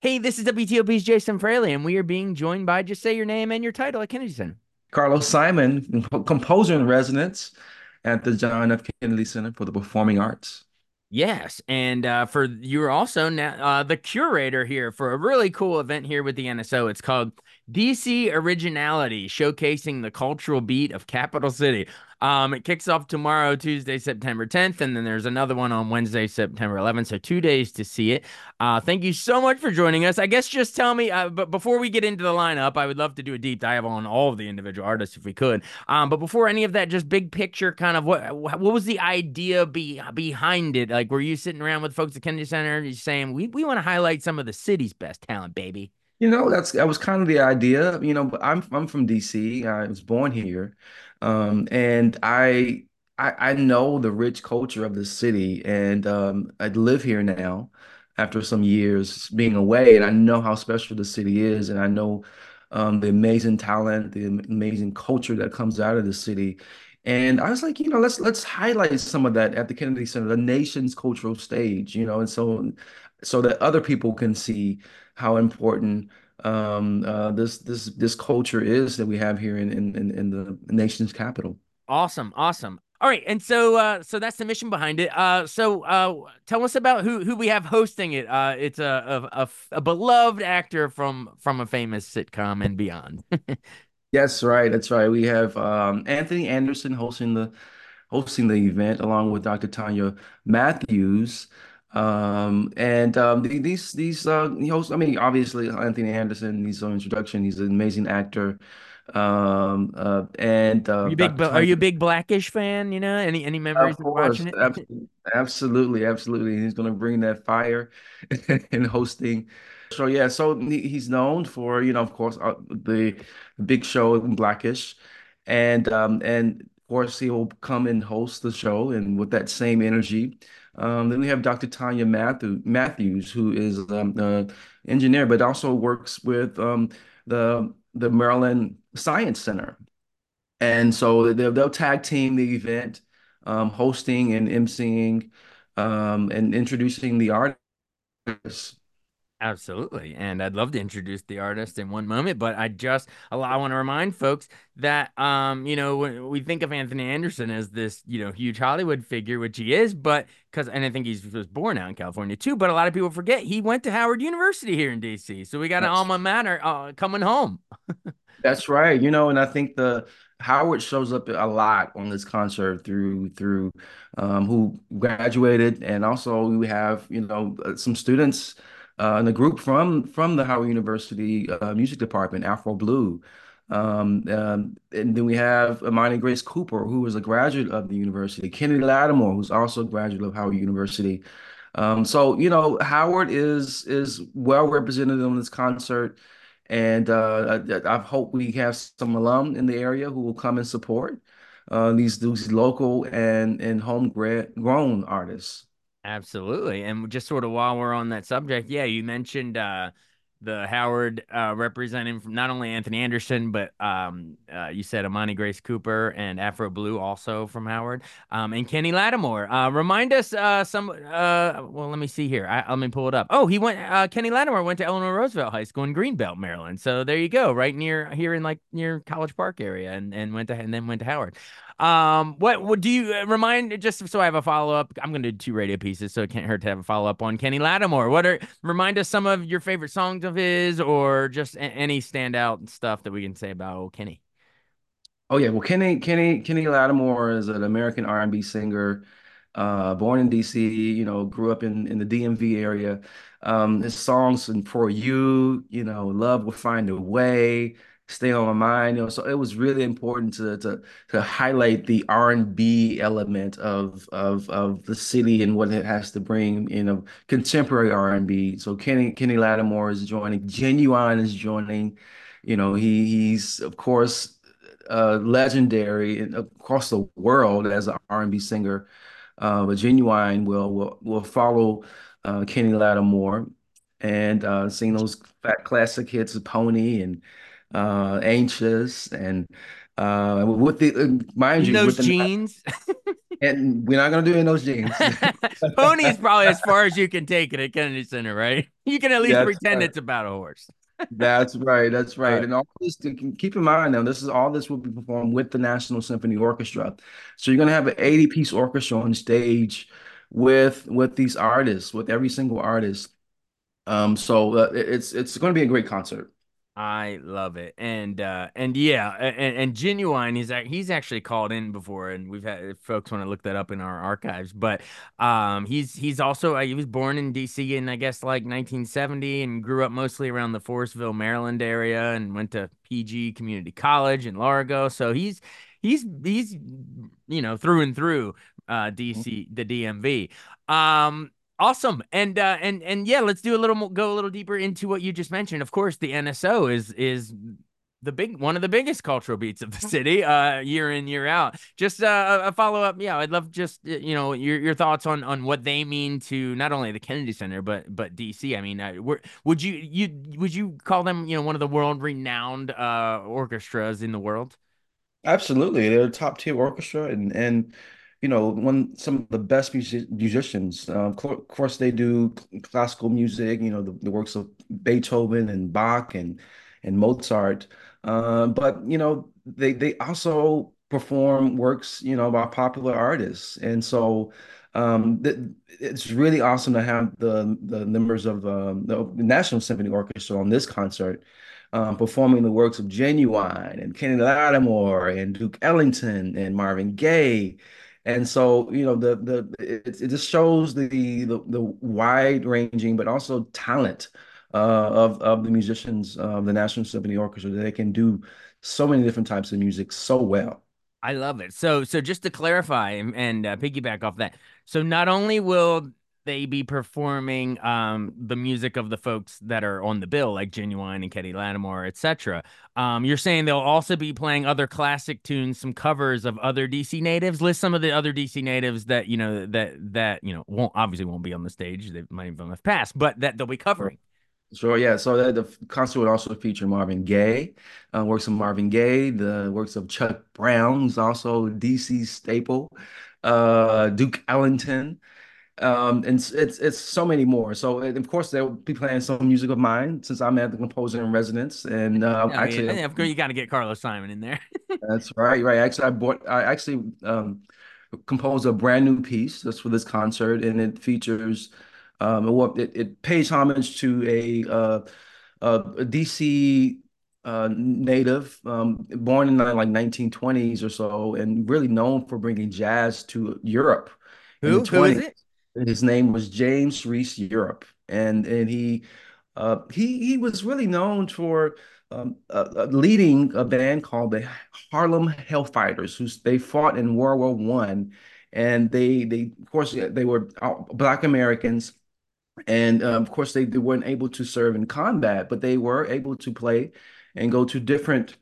Hey, this is WTOP's Jason Fraley, and we are being joined by just say your name and your title at Kennedy Center. Carlos Simon, composer in residence at the John F. Kennedy Center for the Performing Arts. Yes, and for you're also now the curator here for a really cool event here with the NSO. It's called DC Originality, showcasing the cultural beat of Capital City. It kicks off tomorrow, Tuesday, September 10th, and then there's another one on Wednesday, September 11th. So 2 days to see it. Thank you so much for joining us. I guess just tell me, but before we get into the lineup, I would love to do a deep dive on all of the individual artists if we could. But before any of that, just big picture, kind of what was the idea behind it? Like, were you sitting around with folks at Kennedy Center, and saying we want to highlight some of the city's best talent, baby? That was kind of the idea. But I'm from DC. I was born here, and I know the rich culture of the city, and I live here now after some years being away, and I know how special the city is, and I know the amazing talent, the amazing culture that comes out of the city. And I was like, let's highlight some of that at the Kennedy Center, the nation's cultural stage, and so that other people can see how important this culture is that we have here in the nation's capital. Awesome, awesome. All right, and so that's the mission behind it. Tell us about who we have hosting it. It's a beloved actor from a famous sitcom and beyond. Yes, right. That's right. We have Anthony Anderson hosting the event along with Dr. Tanya Matthews. These he hosts. I mean, obviously Anthony Anderson. He's on introduction. He's an amazing actor. Dr. Are Tanya. you a big Blackish fan? You know, any memories Of of watching course, it? absolutely, absolutely. He's going to bring that fire in hosting. So yeah, so he's known for, of course, the big show in Blackish, and of course he will come and host the show and with that same energy. Then we have Dr. Tanya Matthews, who is engineer, but also works with the Maryland Science Center. And so they'll tag team the event, hosting and emceeing, and introducing the artists. Absolutely. And I'd love to introduce the artist in one moment, but I want to remind folks that when we think of Anthony Anderson as this, huge Hollywood figure, which he is, but and I think he was born out in California too, but a lot of people forget he went to Howard University here in DC. So we got an That's alma mater coming home. that's right. And I think the Howard shows up a lot on this concert through who graduated, and also we have some students in the group from the Howard University music department, Afro Blue. And then we have Imani Grace Cooper, who was a graduate of the university, Kenny Lattimore, who's also a graduate of Howard University. So Howard is well represented on this concert, and I hope we have some alum in the area who will come and support these local and homegrown artists. Absolutely. And just sort of while we're on that subject, yeah, you mentioned the Howard representing from not only Anthony Anderson, but you said Amani Grace Cooper and Afro Blue also from Howard, and Kenny Lattimore. Remind us well, let me see here. Let me pull it up. Oh, Kenny Lattimore went to Eleanor Roosevelt High School in Greenbelt, Maryland. So there you go, right near here in like near College Park area, and then went to Howard. What do you remind, just so I have a follow up? I'm going to do two radio pieces, so it can't hurt to have a follow up on Kenny Lattimore. Remind us some of your favorite songs of his, or just any standout stuff that we can say about old Kenny. Oh yeah, well Kenny Lattimore is an American R&B singer, born in DC, grew up in the DMV area. His songs and For You, Love Will Find a Way, Stay on My Mind, so it was really important to highlight the R&B element of the city and what it has to bring, contemporary R&B. So Kenny Lattimore is joining, Genuine is joining. He's of course legendary across the world as an R&B singer. But Genuine will follow Kenny Lattimore and sing those fat classic hits of Pony and Anxious and with the mind In you those with the jeans. And we're not gonna do it in those jeans. Pony is probably as far as you can take it at Kennedy Center, right? You can at least That's pretend right. it's about a horse. That's right. That's All right. right. And all this to keep in mind now, this is all this will be performed with the National Symphony Orchestra. So you're gonna have an 80-piece orchestra on stage with these artists, with every single artist. It's going to be a great concert. I love it, and yeah, and Genuine he's actually called in before, and we've had if folks want to look that up in our archives. But he's also he was born in D.C. in I guess like 1970, and grew up mostly around the Forestville, Maryland area, and went to PG Community College in Largo. So he's through and through DC the DMV. Um, Awesome. And yeah, let's do a little go a little deeper into what you just mentioned. Of course, the NSO is the big one of the biggest cultural beats of the city year in year out. Just a follow up. Yeah, I'd love just your thoughts on what they mean to not only the Kennedy Center but DC. I mean, would you call them, one of the world renowned orchestras in the world? Absolutely, they're a top tier orchestra, and one some of the best musicians. Of course, they do classical music. The works of Beethoven and Bach and Mozart. But they also perform works by popular artists, and so th it's really awesome to have the members of the National Symphony Orchestra on this concert performing the works of Genuine and Kenny Lattimore and Duke Ellington and Marvin Gaye. And so, it just shows the wide ranging but also talent of the musicians of the National Symphony Orchestra that they can do so many different types of music so well. I love it. So just to clarify and piggyback off that, so not only will they be performing the music of the folks that are on the bill, like Genuine and Kenny Lattimore, etc. You're saying they'll also be playing other classic tunes, some covers of other DC natives. List some of the other DC natives that won't be on the stage. They might even have passed, but that they'll be covering. Sure, yeah. So the concert would also feature Marvin Gaye, works of Marvin Gaye, the works of Chuck Brown, who's also DC staple, Duke Ellington, and it's so many more. So and of course they'll be playing some music of mine since I'm at the composer in residence, and I mean, actually of course, you got to get Carlos Simon in there. that's right, right. Actually, I actually composed a brand new piece that's for this concert, and it features it pays homage to a DC native born in the like 1920s or so, and really known for bringing jazz to Europe in the Who is 20s. it? His name was James Reese Europe, and he was really known for leading a band called the Harlem Hellfighters, they fought in World War One, and they of course they were Black Americans, and of course they weren't able to serve in combat, but they were able to play and go to different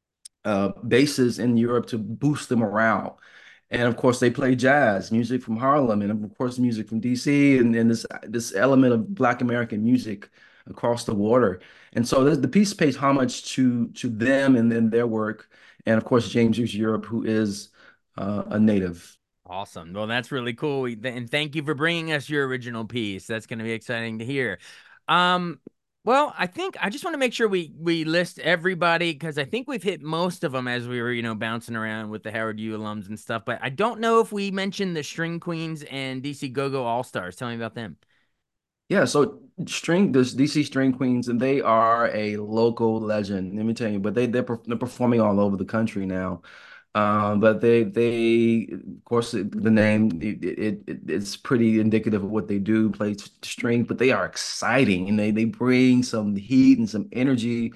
bases in Europe to boost the morale. And of course, they play jazz music from Harlem, and of course, music from DC, and this element of Black American music across the water. And so the piece pays homage to them and then their work, and of course, James Hughes Europe, who is a native. Awesome. Well, that's really cool. And thank you for bringing us your original piece. That's going to be exciting to hear. Um, well, I think I just want to make sure we list everybody because I think we've hit most of them as we were, bouncing around with the Howard U alums and stuff. But I don't know if we mentioned the String Queens and DC Go-Go All-Stars. Tell me about them. Yeah, so this DC String Queens, and they are a local legend. Let me tell you, but they're performing all over the country now. But they of course the name it's pretty indicative of what they do, play string, but they are exciting and they bring some heat and some energy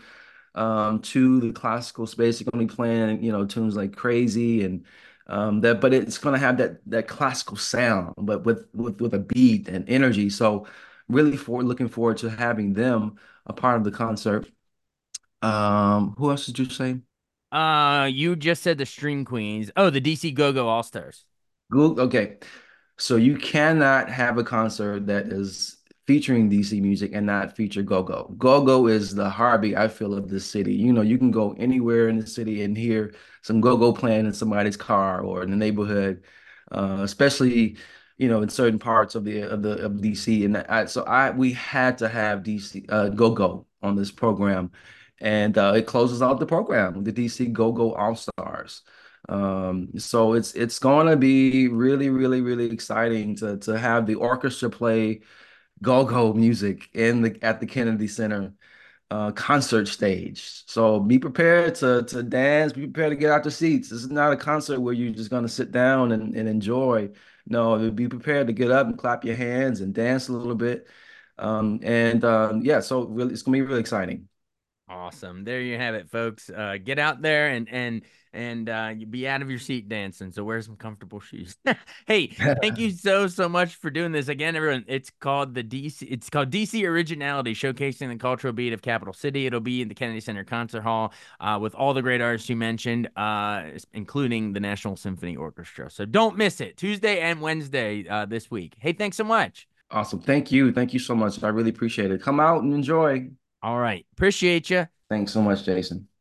to the classical space. They're going to be playing, tunes like Crazy and but it's going to have that classical sound, but with a beat and energy. So really looking forward to having them a part of the concert. Who else did you say? You just said the String Queens. Oh, the DC Go-Go All-Stars. Google. Okay, so you cannot have a concert that is featuring DC music and not feature go-go. Go-go is the heartbeat, I feel, of the city. You can go anywhere in the city and hear some go-go playing in somebody's car or in the neighborhood. especially in certain parts of DC. And we had to have DC Go Go on this program, and it closes out the program, the DC Go Go All Stars. So it's going to be really, really, really exciting to have the orchestra play go-go music at the Kennedy Center concert stage. So be prepared to dance, be prepared to get out the seats. This is not a concert where you're just going to sit down and enjoy. No, be prepared to get up and clap your hands and dance a little bit. Yeah, so really, it's going to be really exciting. Awesome. There you have it, folks. Get out there and you be out of your seat dancing. So wear some comfortable shoes. Hey, thank you so much for doing this again, everyone. It's called the DC. It's called DC Originality, showcasing the cultural beat of Capital City. It'll be in the Kennedy Center Concert Hall with all the great artists you mentioned, including the National Symphony Orchestra. So don't miss it. Tuesday and Wednesday this week. Hey, thanks so much. Awesome. Thank you. Thank you so much. I really appreciate it. Come out and enjoy. All right, appreciate you. Thanks so much, Jason.